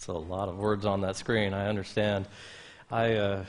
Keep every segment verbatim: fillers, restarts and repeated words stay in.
It's a lot of words on that screen, I understand. I, uh,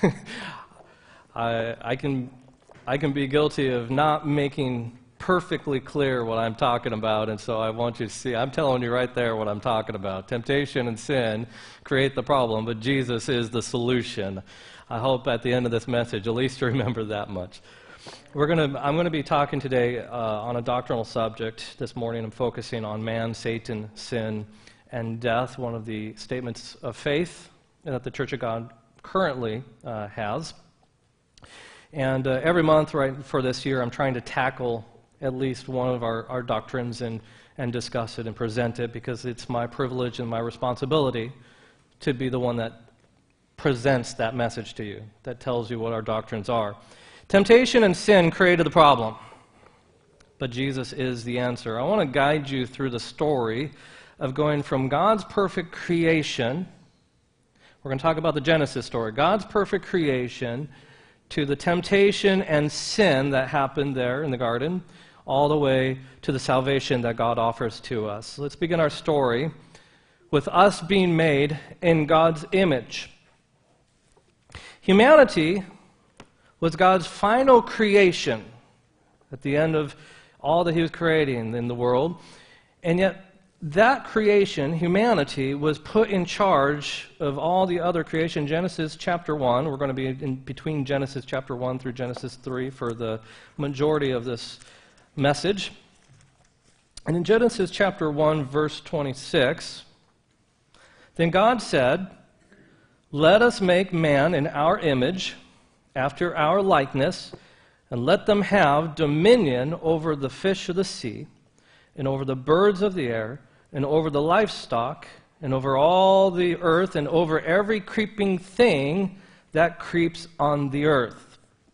I, I can, I can be guilty of not making perfectly clear what I'm talking about, and so I want you to see, I'm telling you right there what I'm talking about. Temptation and sin create the problem, but Jesus is the solution. I hope at the end of this message, at least you remember that much. We're gonna, I'm going to be talking today uh, on a doctrinal subject. This morning I'm focusing on man, Satan, sin, and death, one of the statements of faith that the Church of God currently uh, has. And uh, every month right for this year I'm trying to tackle at least one of our, our doctrines and, and discuss it and present it, because it's my privilege and my responsibility to be the one that presents that message to you, that tells you what our doctrines are. Temptation and sin created the problem, but Jesus is the answer. I want to guide you through the story of going from God's perfect creation, we're going to talk about the Genesis story, God's perfect creation, to the temptation and sin that happened there in the garden, all the way to the salvation that God offers to us. Let's begin our story with us being made in God's image. Humanity was God's final creation at the end of all that he was creating in the world, and yet that creation, humanity, was put in charge of all the other creation. Genesis chapter one, we're going to be in between Genesis chapter one through Genesis three for the majority of this message. And in Genesis chapter one, verse twenty-six, then God said, "Let us make man in our image, after our likeness, and let them have dominion over the fish of the sea, and over the birds of the air, and over the livestock, and over all the earth, and over every creeping thing that creeps on the earth."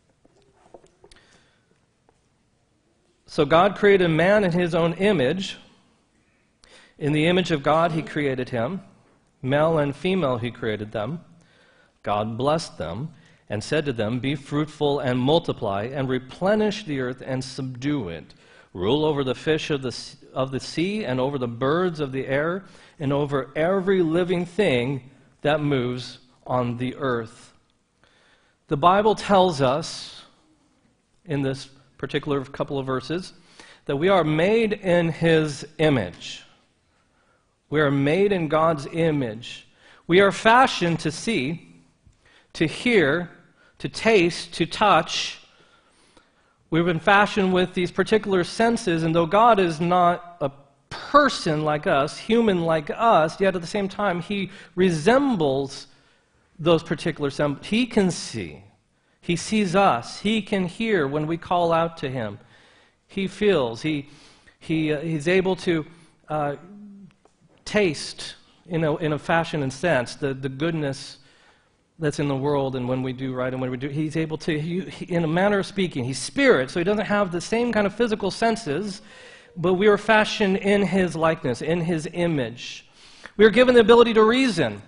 So God created man in his own image. In the image of God he created him. Male and female he created them. God blessed them and said to them, "Be fruitful and multiply, and replenish the earth and subdue it. Rule over the fish of the, of the sea, and over the birds of the air, and over every living thing that moves on the earth." The Bible tells us, in this particular couple of verses, that we are made in his image. We are made in God's image. We are fashioned to see, to hear, to taste, to touch. We've been fashioned with these particular senses, and though God is not a person like us, human like us, yet at the same time he resembles those particular senses. He can see. He sees us. He can hear when we call out to him. He feels. He, he, uh, he's able to uh, taste, in a, in a fashion and sense, the, the goodness that's in the world, and when we do right and when we do, he's able to, he, he, in a manner of speaking, he's spirit, so he doesn't have the same kind of physical senses, but we are fashioned in his likeness, in his image. We are given the ability to reason,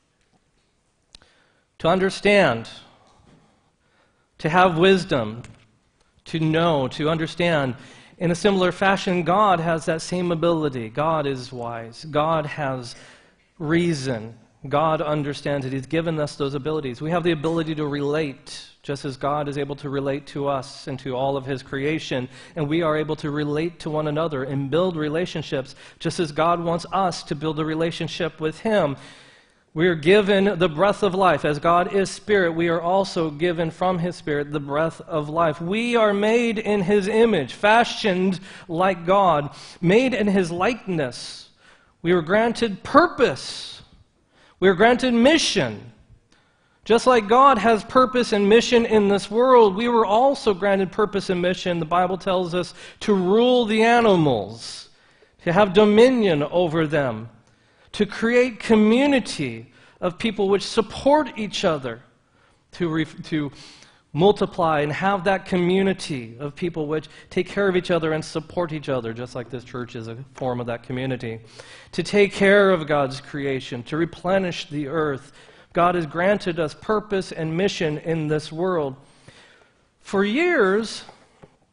to understand, to have wisdom, to know, to understand. In a similar fashion, God has that same ability. God is wise. God has reason. God understands it. He's given us those abilities. We have the ability to relate, just as God is able to relate to us and to all of his creation, and we are able to relate to one another and build relationships, just as God wants us to build a relationship with him. We are given the breath of life. As God is spirit, we are also given from his spirit the breath of life. We are made in his image, fashioned like God, made in his likeness. We were granted purpose. We are granted mission. Just like God has purpose and mission in this world, we were also granted purpose and mission. The Bible tells us to rule the animals, to have dominion over them, to create community of people which support each other, to, re- to multiply and have that community of people which take care of each other and support each other, just like this church is a form of that community. To take care of God's creation, to replenish the earth. God has granted us purpose and mission in this world. For years,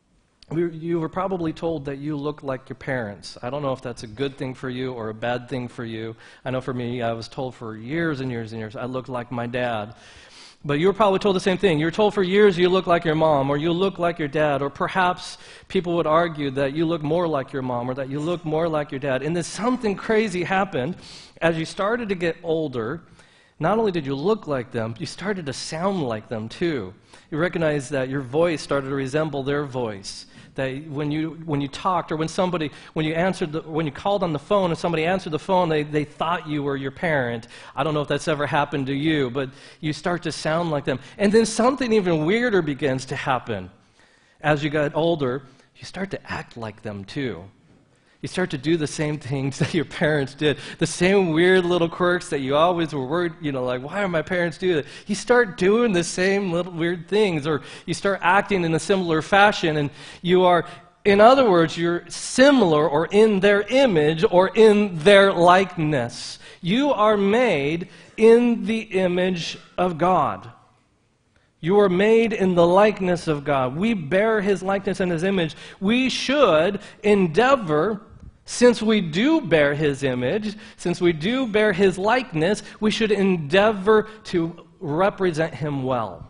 we- you were probably told that you look like your parents. I don't know if that's a good thing for you or a bad thing for you. I know for me, I was told for years and years and years I looked like my dad. But you were probably told the same thing. You were told for years you look like your mom, or you look like your dad, or perhaps people would argue that you look more like your mom, or that you look more like your dad. And then something crazy happened. As you started to get older, not only did you look like them, you started to sound like them too. You recognized that your voice started to resemble their voice. That when you when you talked, or when somebody when you answered the, when you called on the phone and somebody answered the phone, they, they thought you were your parent. I don't know if that's ever happened to you, but you start to sound like them. And then something even weirder begins to happen. As you got older, you start to act like them too. You start to do the same things that your parents did, the same weird little quirks that you always were worried, you know, like, why are my parents doing that? You start doing the same little weird things, or you start acting in a similar fashion, and you are, in other words, you're similar or in their image or in their likeness. You are made in the image of God. You are made in the likeness of God. We bear His likeness and His image. We should endeavor, since we do bear His image, since we do bear His likeness, we should endeavor to represent Him well,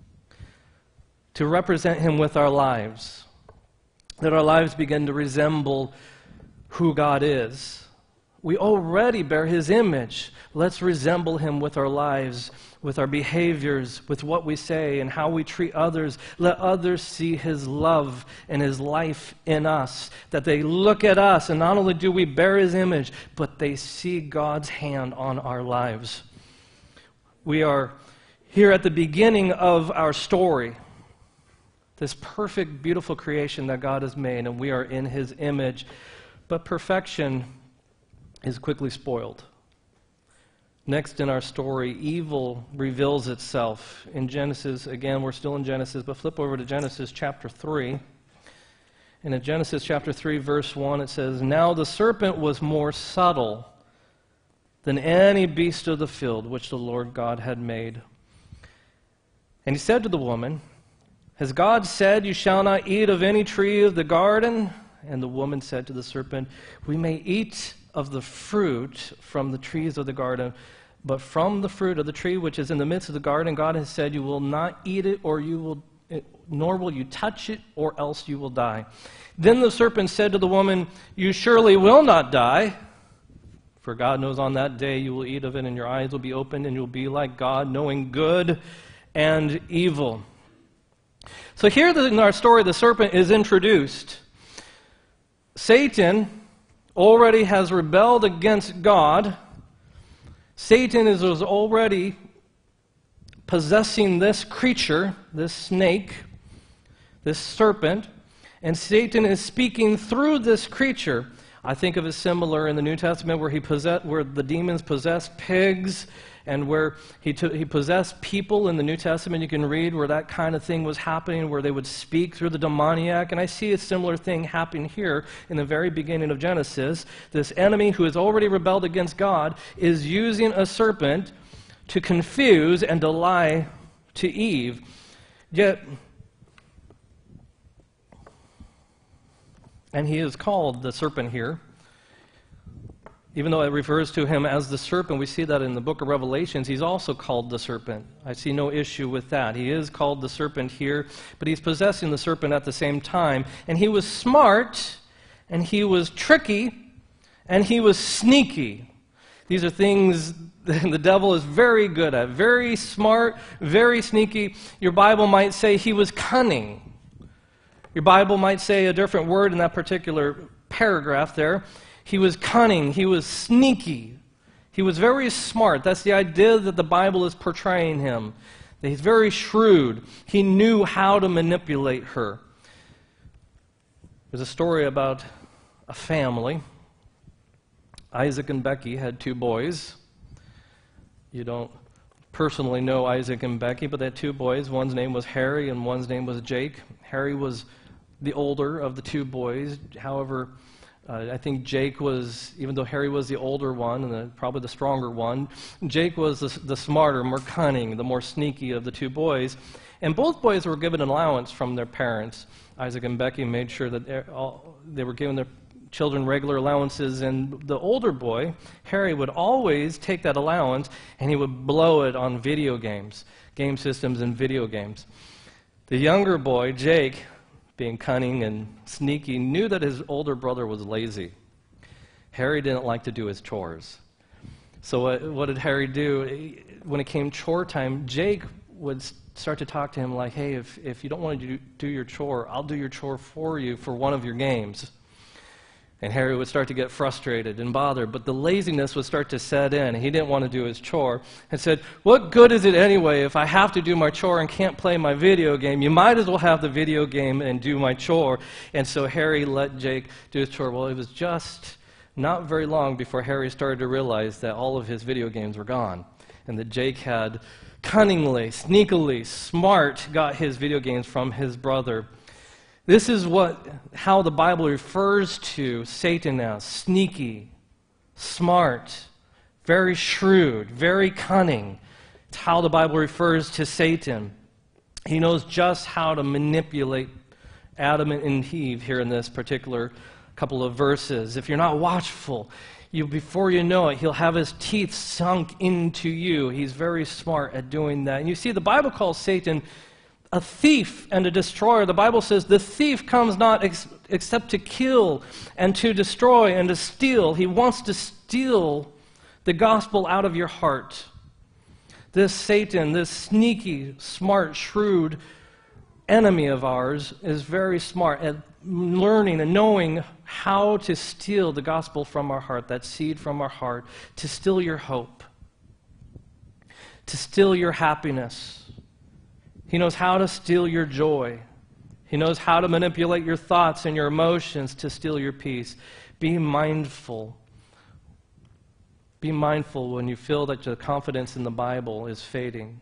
to represent Him with our lives, that our lives begin to resemble who God is. We already bear His image. Let's resemble Him with our lives, with our behaviors, with what we say and how we treat others. Let others see His love and His life in us, that they look at us, and not only do we bear His image, but they see God's hand on our lives. We are here at the beginning of our story, this perfect, beautiful creation that God has made, and we are in His image. But perfection is quickly spoiled. Next in our story, evil reveals itself in Genesis. Again, we're still in Genesis, but flip over to Genesis chapter three. And in Genesis chapter three, verse one, it says, "Now the serpent was more subtle than any beast of the field which the Lord God had made. And he said to the woman, 'Has God said, you shall not eat of any tree of the garden?' And the woman said to the serpent, 'We may eat of the fruit from the trees of the garden, but from the fruit of the tree which is in the midst of the garden, God has said, you will not eat it, or you will, nor will you touch it, or else you will die.' Then the serpent said to the woman, 'You surely will not die, for God knows on that day you will eat of it, and your eyes will be opened, and you'll be like God, knowing good and evil.'" So here in our story, the serpent is introduced. Satan already has rebelled against God. Satan is already possessing this creature, this snake, this serpent, and Satan is speaking through this creature. I think of it similar in the New Testament where he possess, where the demons possessed pigs, and where he, t- he possessed people in the New Testament. You can read where that kind of thing was happening, where they would speak through the demoniac. And I see a similar thing happening here in the very beginning of Genesis. This enemy who has already rebelled against God is using a serpent to confuse and to lie to Eve. Yet, and he is called the serpent here. Even though it refers to him as the serpent, we see that in the book of Revelations, he's also called the serpent. I see no issue with that. He is called the serpent here, but he's possessing the serpent at the same time. And he was smart, and he was tricky, and he was sneaky. These are things the devil is very good at. Very smart, very sneaky. Your Bible might say he was cunning. Your Bible might say a different word in that particular paragraph there. He was cunning. He was sneaky. He was very smart. That's the idea that the Bible is portraying him. That he's very shrewd. He knew how to manipulate her. There's a story about a family. Isaac and Becky had two boys. You don't personally know Isaac and Becky, but they had two boys. One's name was Harry and one's name was Jake. Harry was the older of the two boys. However, Uh, I think Jake was, even though Harry was the older one and the, probably the stronger one, Jake was the, the smarter, more cunning, the more sneaky of the two boys. And both boys were given an allowance from their parents. Isaac and Becky made sure that they were giving their children regular allowances, and the older boy, Harry, would always take that allowance and he would blow it on video games, game systems and video games. The younger boy, Jake, being cunning and sneaky, knew that his older brother was lazy. Harry didn't like to do his chores. So what, what did Harry do? When it came chore time, Jake would start to talk to him like, hey, if, if you don't want to do, do your chore, I'll do your chore for you for one of your games. And Harry would start to get frustrated and bothered, but the laziness would start to set in. He didn't want to do his chore and said, what good is it anyway if I have to do my chore and can't play my video game? You might as well have the video game and do my chore. And so Harry let Jake do his chore. Well, it was just not very long before Harry started to realize that all of his video games were gone, and that Jake had cunningly, sneakily, smart got his video games from his brother. This is what how the Bible refers to Satan as: sneaky, smart, very shrewd, very cunning. It's how the Bible refers to Satan. He knows just how to manipulate Adam and Eve here in this particular couple of verses. If you're not watchful, you before you know it, he'll have his teeth sunk into you. He's very smart at doing that. And you see, the Bible calls Satan a thief and a destroyer. The Bible says the thief comes not ex- except to kill and to destroy and to steal. He wants to steal the gospel out of your heart. This Satan, this sneaky, smart, shrewd enemy of ours, is very smart at learning and knowing how to steal the gospel from our heart, that seed from our heart, to steal your hope, to steal your happiness. He knows how to steal your joy. He knows how to manipulate your thoughts and your emotions to steal your peace. Be mindful. Be mindful when you feel that your confidence in the Bible is fading.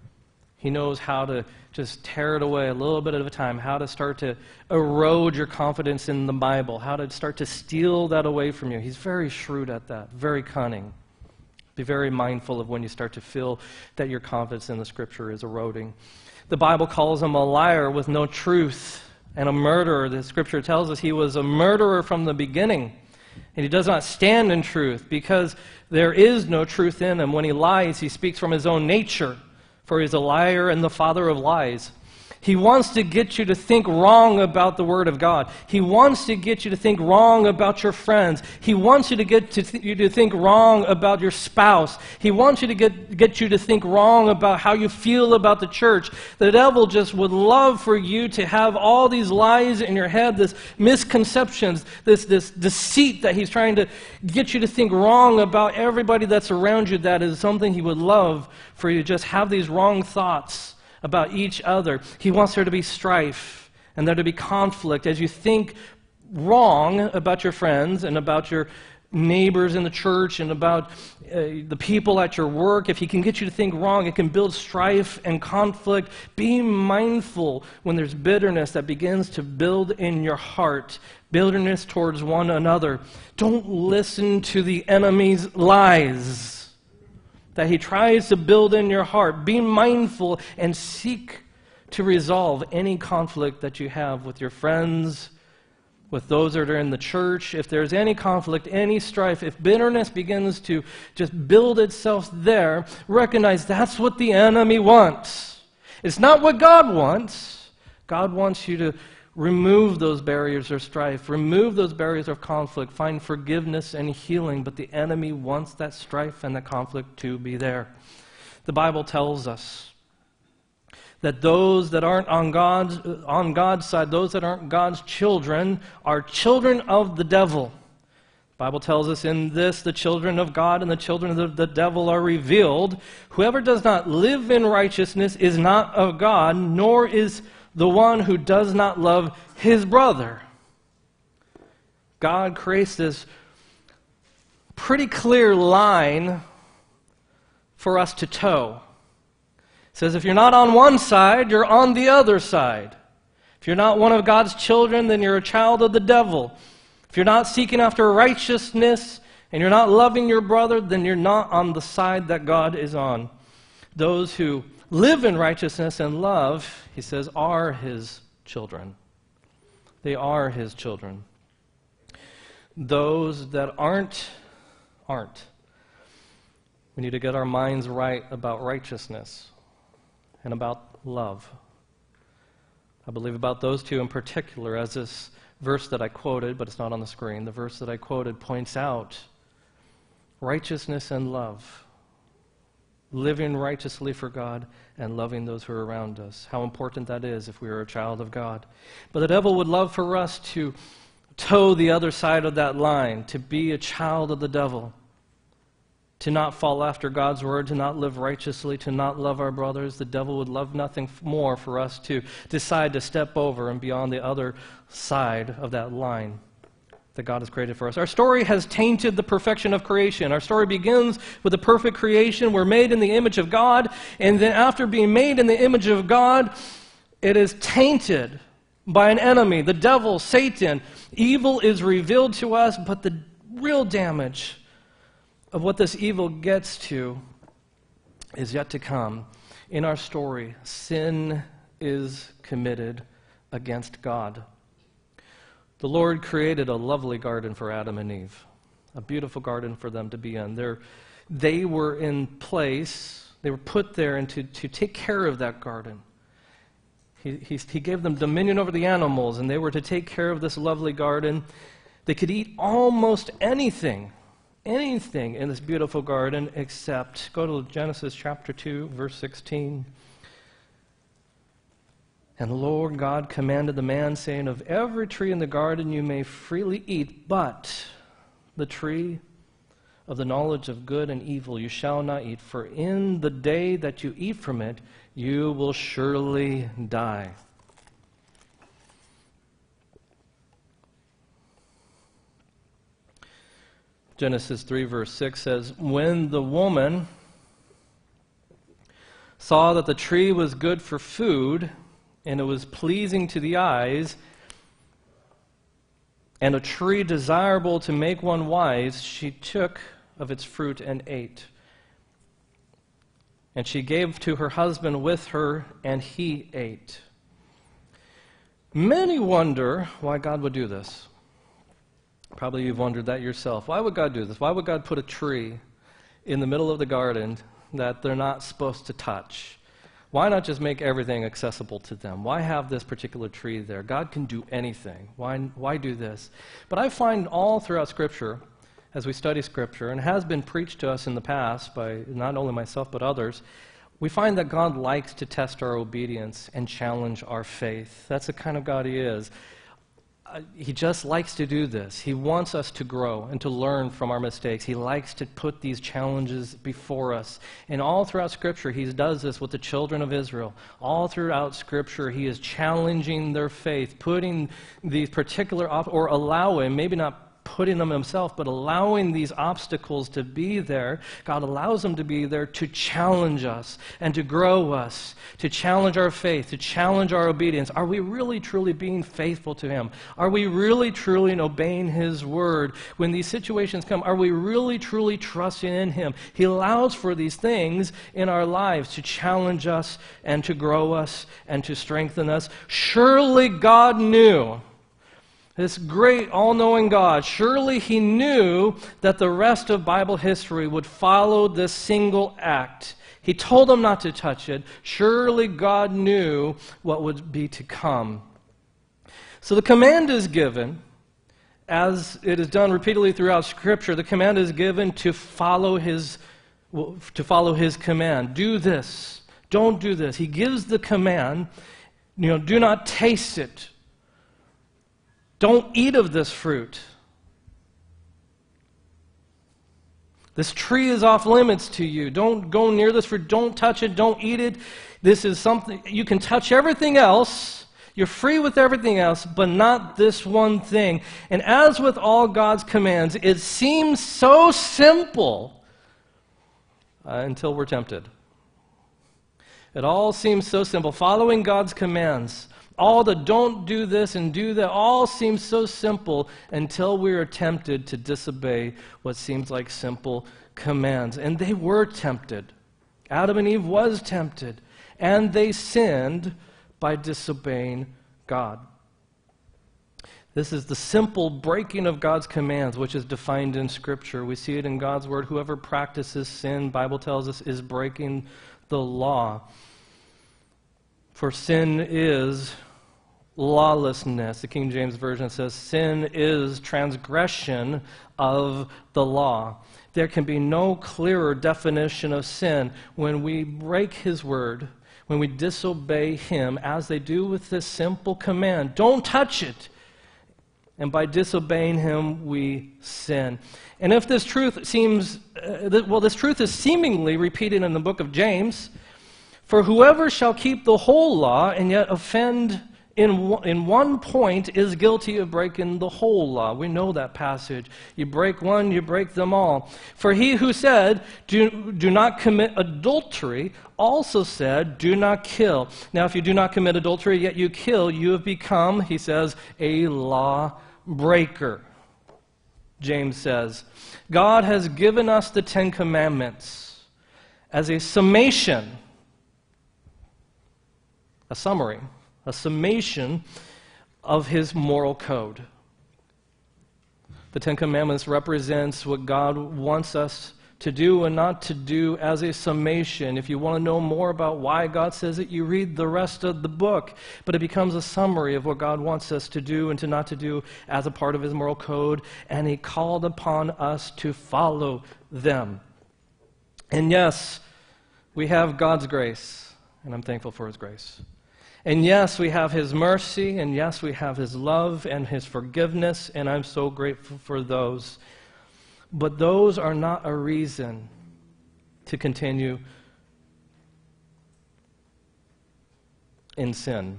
He knows how to just tear it away a little bit at a time, how to start to erode your confidence in the Bible, how to start to steal that away from you. He's very shrewd at that, very cunning. Be very mindful of when you start to feel that your confidence in the Scripture is eroding. The Bible calls him a liar with no truth and a murderer. The Scripture tells us he was a murderer from the beginning. And he does not stand in truth because there is no truth in him. When he lies, he speaks from his own nature, for he is a liar and the father of lies. He wants to get you to think wrong about the Word of God. He wants to get you to think wrong about your friends. He wants you to get to th- you to think wrong about your spouse. He wants you to get, get you to think wrong about how you feel about the church. The devil just would love for you to have all these lies in your head, this misconceptions, this, this deceit that he's trying to get you to think wrong about everybody that's around you. That is something he would love for you to just have these wrong thoughts about each other. He wants there to be strife and there to be conflict as you think wrong about your friends and about your neighbors in the church and about uh, the people at your work. If he can get you to think wrong, it can build strife and conflict. Be mindful when there's bitterness that begins to build in your heart, bitterness towards one another. Don't listen to the enemy's lies that he tries to build in your heart. Be mindful and seek to resolve any conflict that you have with your friends, with those that are in the church. If there's any conflict, any strife, if bitterness begins to just build itself there, recognize that's what the enemy wants. It's not what God wants. God wants you to remove those barriers of strife, remove those barriers of conflict, find forgiveness and healing, but the enemy wants that strife and that conflict to be there. The Bible tells us that those that aren't on God's, on God's side, those that aren't God's children, are children of the devil. The Bible tells us in this, the children of God and the children of the devil are revealed. Whoever does not live in righteousness is not of God, nor is the one who does not love his brother. God creates this pretty clear line for us to toe. It says if you're not on one side, you're on the other side. If you're not one of God's children, then you're a child of the devil. If you're not seeking after righteousness and you're not loving your brother, then you're not on the side that God is on. Those who live in righteousness and love, he says, are his children. They are his children. Those that aren't, aren't. We need to get our minds right about righteousness and about love. I believe about those two in particular, as this verse that I quoted, but it's not on the screen, the verse that I quoted points out righteousness and love. Living righteously for God and loving those who are around us. How important that is if we are a child of God. But the devil would love for us to toe the other side of that line, to be a child of the devil, to not fall after God's word, to not live righteously, to not love our brothers. The devil would love nothing more for us to decide to step over and be on the other side of that line that God has created for us. Our story has tainted the perfection of creation. Our story begins with the perfect creation. We're made in the image of God, and then after being made in the image of God, it is tainted by an enemy, the devil, Satan. Evil is revealed to us, but the real damage of what this evil gets to is yet to come. In our story, sin is committed against God. The Lord created a lovely garden for Adam and Eve, a beautiful garden for them to be in. They're, they were in place, they were put there and to, to take care of that garden. He, he, he gave them dominion over the animals, and they were to take care of this lovely garden. They could eat almost anything, anything in this beautiful garden except, go to Genesis chapter two, verse sixteen. And the Lord God commanded the man, saying, of every tree in the garden you may freely eat, but the tree of the knowledge of good and evil you shall not eat, for in the day that you eat from it, you will surely die. Genesis three, verse six says, when the woman saw that the tree was good for food, and it was pleasing to the eyes, and a tree desirable to make one wise, she took of its fruit and ate. And she gave to her husband with her, and he ate. Many wonder why God would do this. Probably you've wondered that yourself. Why would God do this? Why would God put a tree in the middle of the garden that they're not supposed to touch? Why not just make everything accessible to them? Why have this particular tree there? God can do anything. Why, why do this? But I find all throughout Scripture, as we study Scripture, and it has been preached to us in the past by not only myself but others, we find that God likes to test our obedience and challenge our faith. That's the kind of God He is. Uh, he just likes to do this. He wants us to grow and to learn from our mistakes. He likes to put these challenges before us. And all throughout Scripture, He does this with the children of Israel. All throughout Scripture, He is challenging their faith, putting these particular, op- or allowing, maybe not putting them Himself, but allowing these obstacles to be there. God allows them to be there to challenge us and to grow us, to challenge our faith, to challenge our obedience. Are we really, truly being faithful to Him? Are we really, truly obeying His word? When these situations come, are we really, truly trusting in Him? He allows for these things in our lives to challenge us and to grow us and to strengthen us. Surely God knew, this great, all-knowing God, surely He knew that the rest of Bible history would follow this single act. He told them not to touch it. Surely God knew what would be to come. So the command is given, as it is done repeatedly throughout Scripture, the command is given to follow His, to follow His command. Do this. Don't do this. He gives the command, you know, do not taste it. Don't eat of this fruit. This tree is off limits to you. Don't go near this fruit. Don't touch it. Don't eat it. This is something, you can touch everything else. You're free with everything else, but not this one thing. And as with all God's commands, it seems so simple uh, until we're tempted. It all seems so simple. Following God's commands, all the don't do this and do that, all seems so simple until we are tempted to disobey what seems like simple commands. And they were tempted. Adam and Eve was tempted. and they sinned by disobeying God. This is the simple breaking of God's commands, which is defined in Scripture. We see it in God's Word. Whoever practices sin, Bible tells us, is breaking the law. For sin is lawlessness. The King James Version says, sin is transgression of the law. There can be no clearer definition of sin. When we break His Word, when we disobey Him, as they do with this simple command, don't touch it. And by disobeying Him, we sin. And if this truth seems, uh, th- well, this truth is seemingly repeated in the book of James, for whoever shall keep the whole law and yet offend in, w- in one point is guilty of breaking the whole law. We know that passage. You break one, you break them all. For he who said, do, do not commit adultery, also said, do not kill. Now, if you do not commit adultery, yet you kill, you have become, he says, a law breaker. James says, God has given us the Ten Commandments as a summation, a summary, a summation of His moral code. The Ten Commandments represents what God wants us to do and not to do as a summation. If you want to know more about why God says it, you read the rest of the book. But it becomes a summary of what God wants us to do and to not to do as a part of His moral code. And He called upon us to follow them. And yes, we have God's grace, and I'm thankful for His grace. And yes, we have His mercy, and yes, we have His love and His forgiveness, and I'm so grateful for those. But those are not a reason to continue in sin.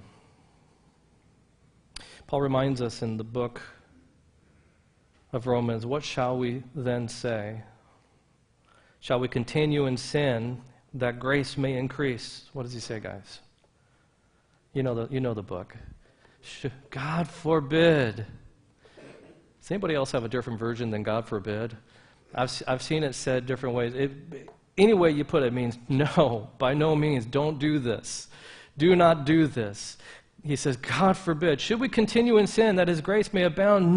Paul reminds us in the book of Romans, what shall we then say? Shall we continue in sin that grace may increase? What does he say, guys? You know the, you know the book. God forbid. Does anybody else have a different version than God forbid? I've, I've seen it said different ways. It, any way you put it means no, by no means, don't do this. Do not do this. He says, God forbid. Should we continue in sin that His grace may abound?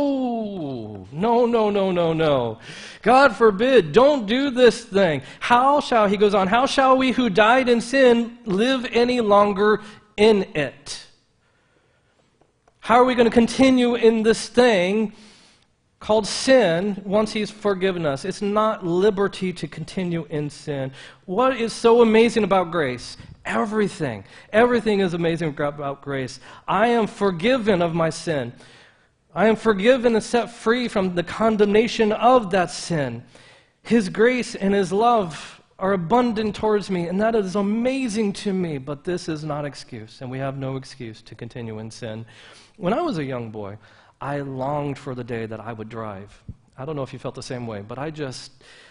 No. No, no, no, no, no. God forbid. Don't do this thing. How shall, he goes on, how shall we who died in sin live any longer in it? How are we going to continue in this thing called sin once He's forgiven us? It's not liberty to continue in sin. What is so amazing about grace? Everything. Everything is amazing about grace. I am forgiven of my sin. I am forgiven and set free from the condemnation of that sin. His grace and His love are abundant towards me, and that is amazing to me, but this is not excuse, and we have no excuse to continue in sin. When I was a young boy, I longed for the day that I would drive. I don't know if you felt the same way, but I just,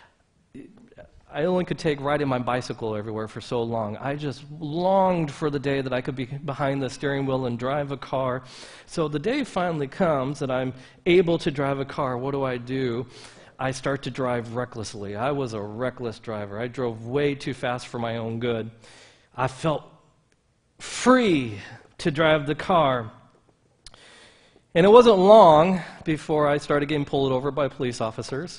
I only could take riding my bicycle everywhere for so long. I just longed for the day that I could be behind the steering wheel and drive a car. So the day finally comes that I'm able to drive a car. What do I do? I start to drive recklessly. I was a reckless driver. I drove way too fast for my own good. I felt free to drive the car. And it wasn't long before I started getting pulled over by police officers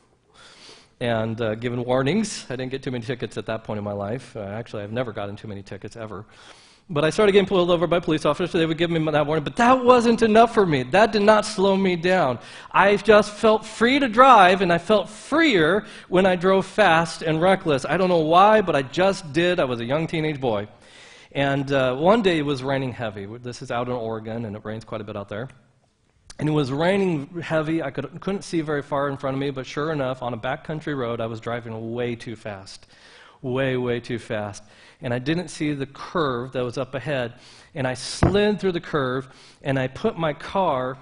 and uh, given warnings. I didn't get too many tickets at that point in my life. Uh, actually, I've never gotten too many tickets ever. But I started getting pulled over by police officers, so they would give me that warning. But that wasn't enough for me. That did not slow me down. I just felt free to drive, and I felt freer when I drove fast and reckless. I don't know why, but I just did. I was a young teenage boy. And uh, one day it was raining heavy. This is out in Oregon, and it rains quite a bit out there. And it was raining heavy. I could, couldn't see very far in front of me, but sure enough, on a backcountry road, I was driving way too fast. Way, way too fast. And I didn't see the curve that was up ahead. And I slid through the curve, and I put my car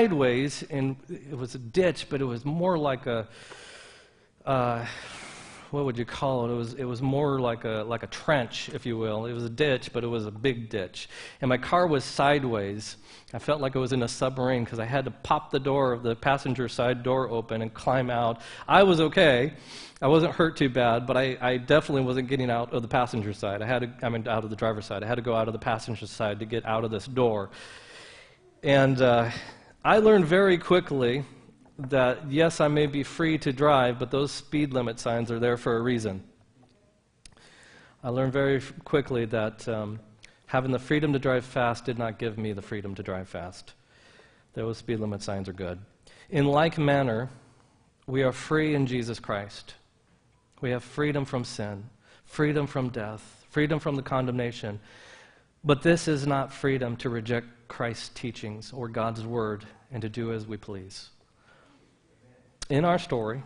sideways, and it was a ditch, but it was more like a, uh, what would you call it? It was it was more like a like a trench, if you will. It was a ditch, but it was a big ditch. And my car was sideways. I felt like I was in a submarine because I had to pop the door of the passenger side door open and climb out. I was okay. I wasn't hurt too bad, but I, I definitely wasn't getting out of the passenger side. I had to, I mean, out of the driver's side. I had to go out of the passenger side to get out of this door. And uh, I learned very quickly that, yes, I may be free to drive, but those speed limit signs are there for a reason. I learned very f- quickly that um, having the freedom to drive fast did not give me the freedom to drive fast. Those speed limit signs are good. In like manner, we are free in Jesus Christ. We have freedom from sin, freedom from death, freedom from the condemnation. But this is not freedom to reject Christ's teachings or God's word and to do as we please. In our story,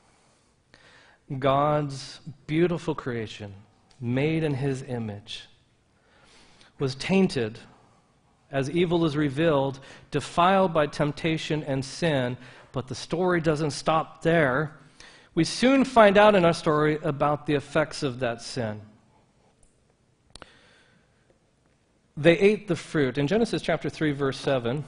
God's beautiful creation, made in his image, was tainted as evil is revealed, defiled by temptation and sin, but the story doesn't stop there. We soon find out in our story about the effects of that sin. They ate the fruit. In Genesis chapter three, verse seven,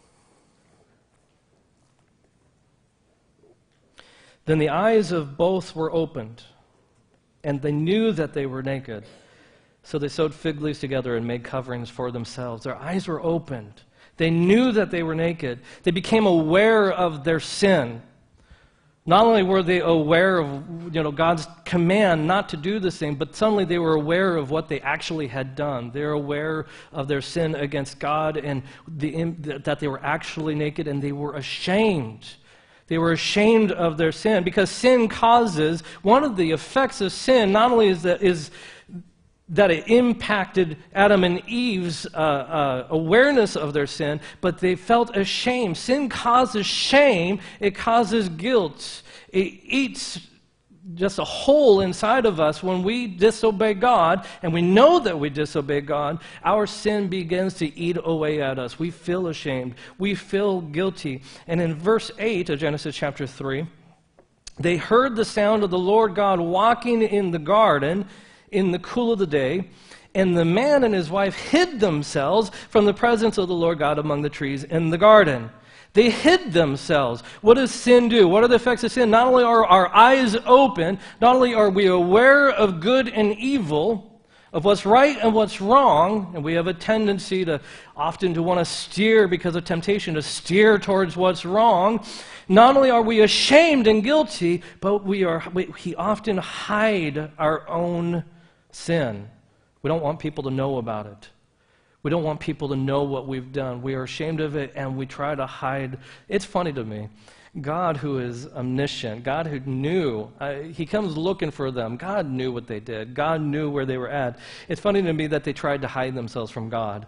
then the eyes of both were opened, and they knew that they were naked. So they sewed fig leaves together and made coverings for themselves. Their eyes were opened. They knew that they were naked. They became aware of their sin. Not only were they aware of, you know, God's command not to do this thing, but suddenly they were aware of what they actually had done. They were aware of their sin against God and the, that they were actually naked, and they were ashamed. They were ashamed of their sin because sin causes, one of the effects of sin not only is that, is that it impacted Adam and Eve's uh, uh, awareness of their sin, but they felt ashamed. Sin causes shame. It causes guilt. It eats just a hole inside of us when we disobey God, and we know that we disobey God. Our sin begins to eat away at us. We feel ashamed. We feel guilty. And in verse eight of Genesis chapter three, they heard the sound of the Lord God walking in the garden in the cool of the day, and the man and his wife hid themselves from the presence of the Lord God among the trees in the garden. They hid themselves. What does sin do? What are the effects of sin? Not only are our eyes open, not only are we aware of good and evil, of what's right and what's wrong, and we have a tendency to often to want to steer because of temptation, to steer towards what's wrong. Not only are we ashamed and guilty, but we are we, we often hide our own sin. We don't want people to know about it. We don't want people to know what we've done. We are ashamed of it, and we try to hide. It's funny to me. God, who is omniscient, God who knew, uh, he comes looking for them. God knew what they did. God knew where they were at. It's funny to me that they tried to hide themselves from God.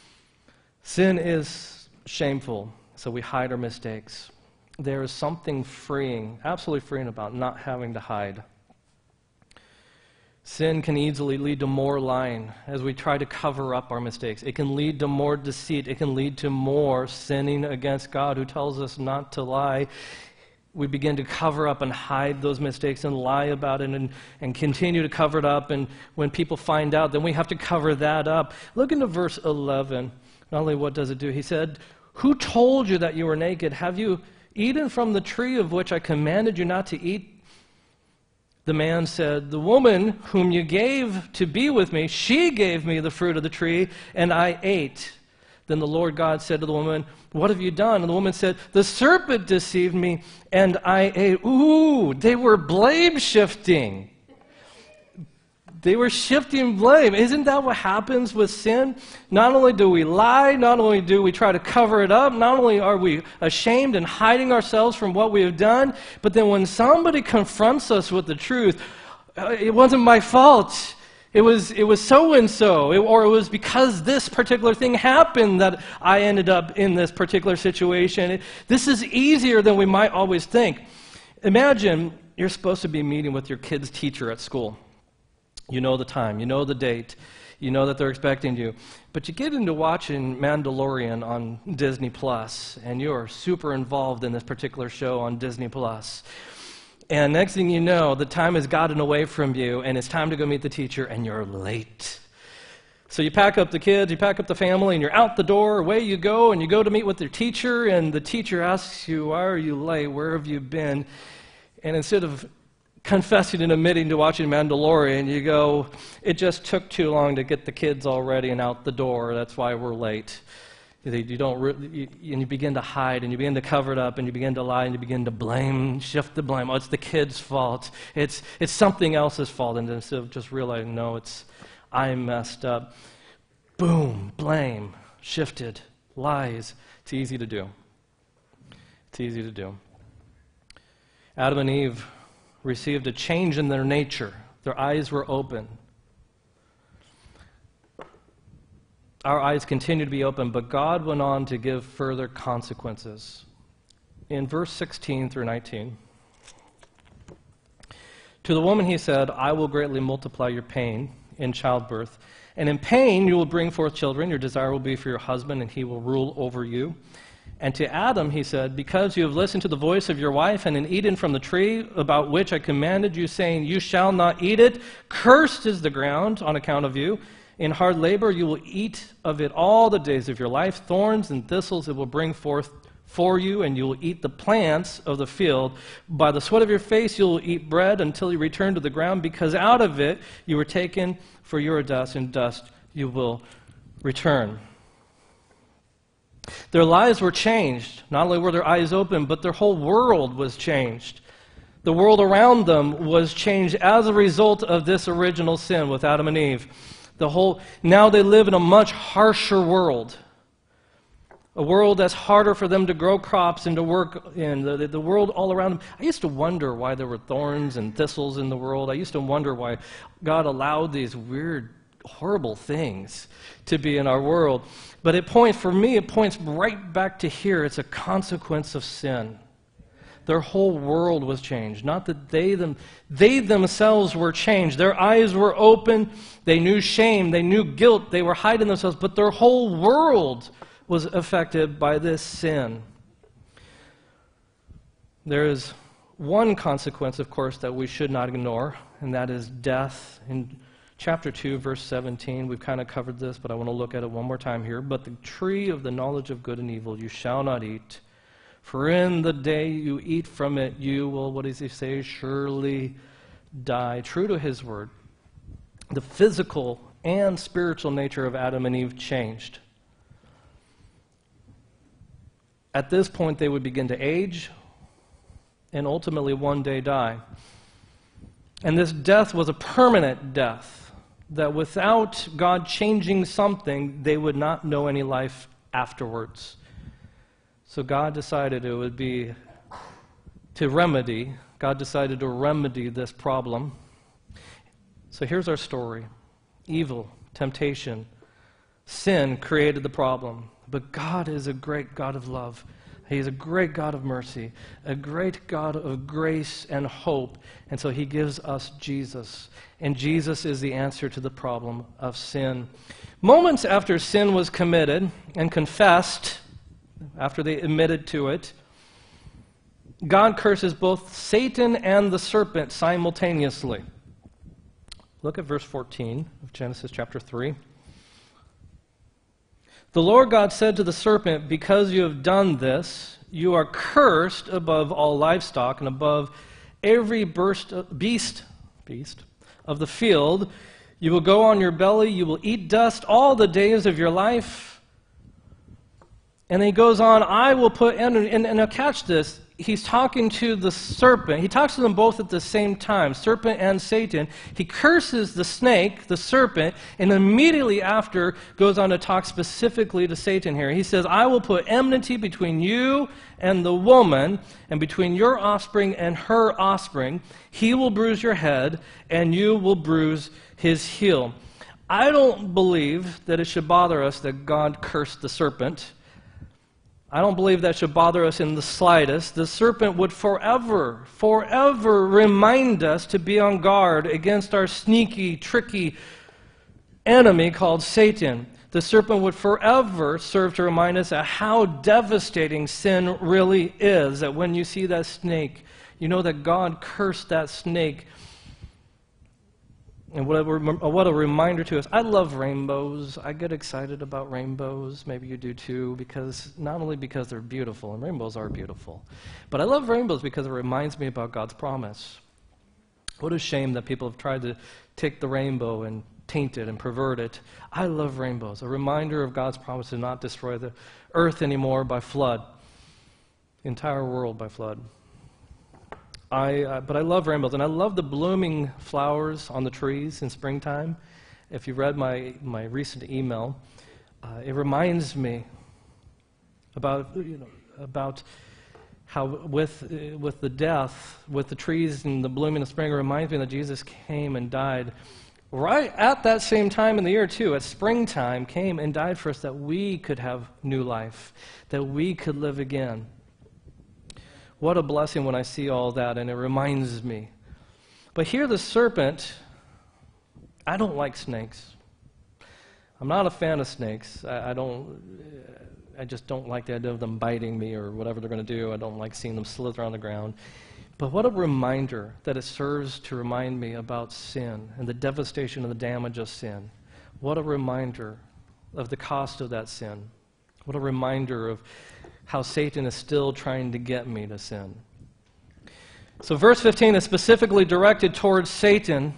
Sin is shameful, so we hide our mistakes. There is something freeing, absolutely freeing about not having to hide. Sin can easily lead to more lying as we try to cover up our mistakes. It can lead to more deceit. It can lead to more sinning against God, who tells us not to lie. We begin to cover up and hide those mistakes and lie about it and, and continue to cover it up. And when people find out, then we have to cover that up. Look into verse eleven. Not only what does it do, he said, "Who told you that you were naked? Have you eaten from the tree of which I commanded you not to eat?" The man said, "The woman whom you gave to be with me, she gave me the fruit of the tree, and I ate." Then the Lord God said to the woman, "What have you done?" And the woman said, "The serpent deceived me, and I ate." Ooh, they were blame shifting. They were shifting blame. Isn't that what happens with sin? Not only do we lie, not only do we try to cover it up, not only are we ashamed and hiding ourselves from what we have done, but then when somebody confronts us with the truth, uh, it wasn't my fault. It was it was so-and-so, or it was because this particular thing happened that I ended up in this particular situation. It, this is easier than we might always think. Imagine you're supposed to be meeting with your kid's teacher at school. You know the time, you know the date, you know that they're expecting you. But you get into watching Mandalorian on Disney Plus, and you're super involved in this particular show on Disney Plus. And next thing you know, the time has gotten away from you, and it's time to go meet the teacher, and you're late. So you pack up the kids, you pack up the family, and you're out the door, away you go, and you go to meet with your teacher, and the teacher asks you, why are you late? Where have you been? And instead of confessing and admitting to watching Mandalorian, you go, it just took too long to get the kids all ready and out the door. That's why we're late. You don't, re- you, and you begin to hide, and you begin to cover it up, and you begin to lie, and you begin to blame, shift the blame. Oh, it's the kid's fault. It's it's something else's fault. And instead of just realizing, no, it's I messed up. Boom, blame, shifted, lies. It's easy to do. It's easy to do. Adam and Eve received a change in their nature. Their eyes were open. Our eyes continue to be open, but God went on to give further consequences. In verse sixteen through nineteen, to the woman he said, I will greatly multiply your pain in childbirth, and in pain you will bring forth children. Your desire will be for your husband, and he will rule over you. And to Adam he said, because you have listened to the voice of your wife and have eaten from the tree about which I commanded you, saying, you shall not eat it, cursed is the ground on account of you. In hard labor you will eat of it all the days of your life. Thorns and thistles it will bring forth for you, and you will eat the plants of the field. By the sweat of your face you will eat bread until you return to the ground, because out of it you were taken, for you are dust, and dust you will return. Their lives were changed. Not only were their eyes open, but their whole world was changed. The world around them was changed as a result of this original sin with Adam and Eve. The whole, now they live in a much harsher world. A world that's harder for them to grow crops and to work in. The, the world all around them. I used to wonder why there were thorns and thistles in the world. I used to wonder why God allowed these weird, horrible things to be in our world. But it points, for me, it points right back to here. It's a consequence of sin. Their whole world was changed. Not that they them they themselves were changed. Their eyes were open. They knew shame. They knew guilt. They were hiding themselves. But their whole world was affected by this sin. There is one consequence, of course, that we should not ignore, and that is death. In chapter two, verse seventeen, we've kind of covered this, but I want to look at it one more time here. But the tree of the knowledge of good and evil you shall not eat. For in the day you eat from it, you will, what does he say, surely die. True to his word, the physical and spiritual nature of Adam and Eve changed. At this point, they would begin to age and ultimately one day die. And this death was a permanent death, that without God changing something, they would not know any life afterwards. So God decided it would be to remedy, God decided to remedy this problem. So here's our story. Evil, temptation, sin created the problem. But God is a great God of love. He is a great God of mercy, a great God of grace and hope. And so he gives us Jesus. And Jesus is the answer to the problem of sin. Moments after sin was committed and confessed, after they admitted to it, God curses both Satan and the serpent simultaneously. Look at verse fourteen of Genesis chapter three. The Lord God said to the serpent, because you have done this, you are cursed above all livestock and above every burst of beast, beast of the field. You will go on your belly, you will eat dust all the days of your life. And then he goes on, I will put, and, and, and now catch this, he's talking to the serpent. He talks to them both at the same time, serpent and Satan. He curses the snake, the serpent, and immediately after goes on to talk specifically to Satan here. He says, I will put enmity between you and the woman, and between your offspring and her offspring. He will bruise your head, and you will bruise his heel. I don't believe that it should bother us that God cursed the serpent. I don't believe that should bother us in the slightest. The serpent would forever, forever remind us to be on guard against our sneaky, tricky enemy called Satan. The serpent would forever serve to remind us of how devastating sin really is, that when you see that snake, You know that God cursed that snake. And what a, what a reminder to us. I love rainbows. I get excited about rainbows. Maybe you do too, because not only because they're beautiful, and rainbows are beautiful, but I love rainbows because it reminds me about God's promise. What a shame that people have tried to take the rainbow and taint it and pervert it. I love rainbows. A reminder of God's promise to not destroy the earth anymore by flood, the entire world by flood. I, uh, but I love rainbows, and I love the blooming flowers on the trees in springtime. If you read my, my recent email, uh, it reminds me about, you know, about how with, uh, with the death, with the trees and the blooming of spring, it reminds me that Jesus came and died right at that same time in the year, too, at springtime, came and died for us that we could have new life, that we could live again. What a blessing when I see all that, and it reminds me. But here the serpent, I don't like snakes. I'm not a fan of snakes. I, I don't, I just don't like the idea of them biting me or whatever they're going to do. I don't like seeing them slither on the ground. But what a reminder that it serves to remind me about sin and the devastation and the damage of sin. What a reminder of the cost of that sin. What a reminder of how Satan is still trying to get me to sin. So verse fifteen is specifically directed towards Satan.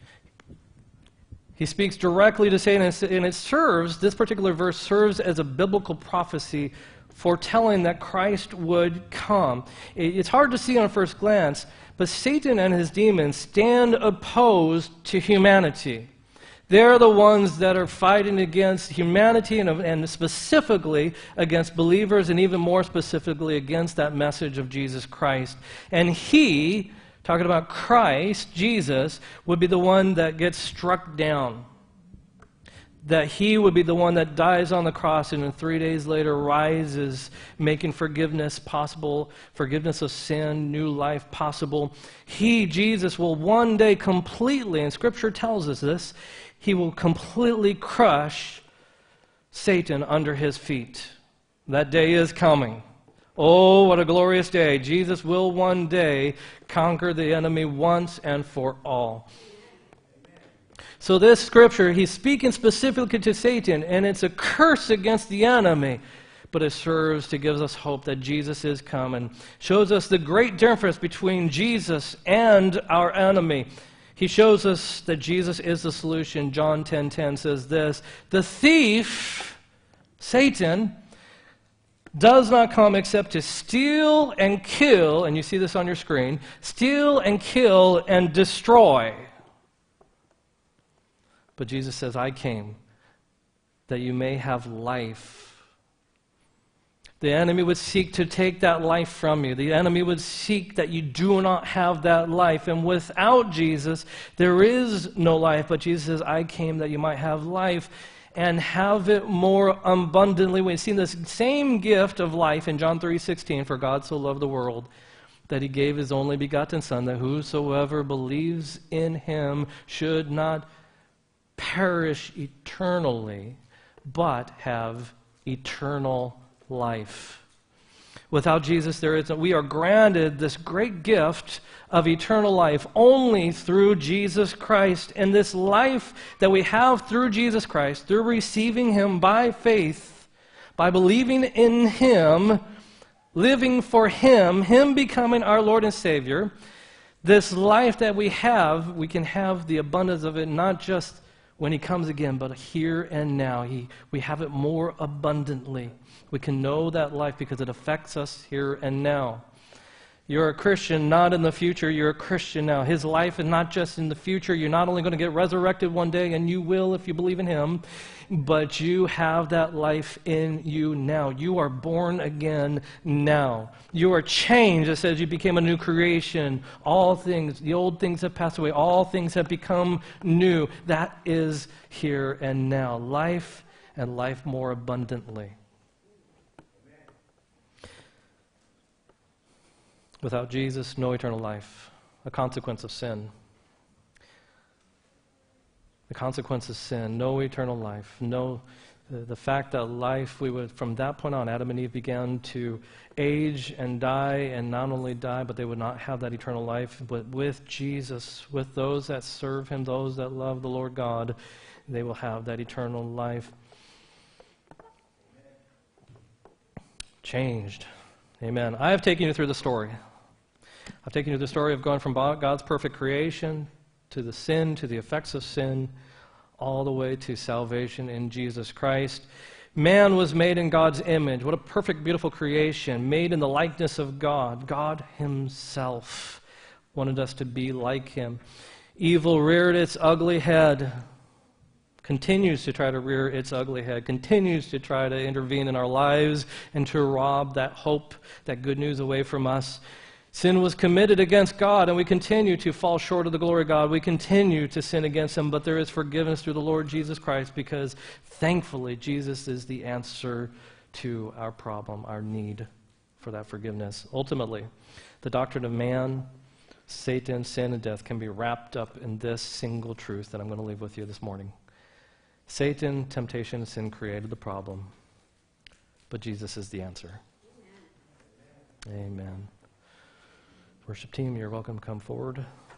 He speaks directly to Satan, and it serves, this particular verse serves as a biblical prophecy foretelling that Christ would come. It's hard to see on first glance, but Satan and his demons stand opposed to humanity. They're the ones that are fighting against humanity and, and specifically against believers, and even more specifically against that message of Jesus Christ. And he, talking about Christ, Jesus, would be the one that gets struck down. That he would be the one that dies on the cross and then three days later rises, making forgiveness possible, forgiveness of sin, new life possible. He, Jesus, will one day completely, and Scripture tells us this, he will completely crush Satan under his feet. That day is coming. Oh, what a glorious day. Jesus will one day conquer the enemy once and for all. So this scripture, he's speaking specifically to Satan, and it's a curse against the enemy, but it serves to give us hope that Jesus is coming. Shows us the great difference between Jesus and our enemy. He shows us that Jesus is the solution. John ten ten says this, "The thief, Satan, does not come except to steal and kill," and you see this on your screen, "steal and kill and destroy." But Jesus says, "I came that you may have life." The enemy would seek to take that life from you. The enemy would seek that you do not have that life. And without Jesus, there is no life. But Jesus says, "I came that you might have life and have it more abundantly." We've seen this same gift of life in John three sixteen, "For God so loved the world that he gave his only begotten Son, that whosoever believes in him should not perish eternally, but have eternal life." Without Jesus, there isn't. We are granted this great gift of eternal life only through Jesus Christ. And this life that we have through Jesus Christ, through receiving him by faith, by believing in him, living for him, him becoming our Lord and Savior, this life that we have, we can have the abundance of it not just when he comes again, but here and now. He, we have it more abundantly. We can know that life because it affects us here and now. You're a Christian not in the future, you're a Christian now. His life is not just in the future. You're not only going to get resurrected one day, and you will if you believe in him, but you have that life in you now. You are born again now. You are changed. It says you became a new creation. All things, the old things have passed away. All things have become new. That is here and now. Life and life more abundantly. Without Jesus, no eternal life, a consequence of sin. The consequence of sin, no eternal life, no The, the fact that life, we would, from that point on, Adam and Eve began to age and die, and not only die, but they would not have that eternal life. But with Jesus, with those that serve him, those that love the Lord God, they will have that eternal life. Changed. Amen. I have taken you through the story. I've taken you through the story of going from God's perfect creation to the sin, to the effects of sin, all the way to salvation in Jesus Christ. Man was made in God's image. What a perfect, beautiful creation, made in the likeness of God. God himself wanted us to be like him. Evil reared its ugly head, continues to try to rear its ugly head, continues to try to intervene in our lives and to rob that hope, that good news away from us. Sin was committed against God, and we continue to fall short of the glory of God. We continue to sin against him, but there is forgiveness through the Lord Jesus Christ, because thankfully Jesus is the answer to our problem, our need for that forgiveness. Ultimately, the doctrine of man, Satan, sin, and death can be wrapped up in this single truth that I'm going to leave with you this morning. Satan, temptation, and sin created the problem, but Jesus is the answer. Amen. Amen. Worship team, you're welcome to come forward.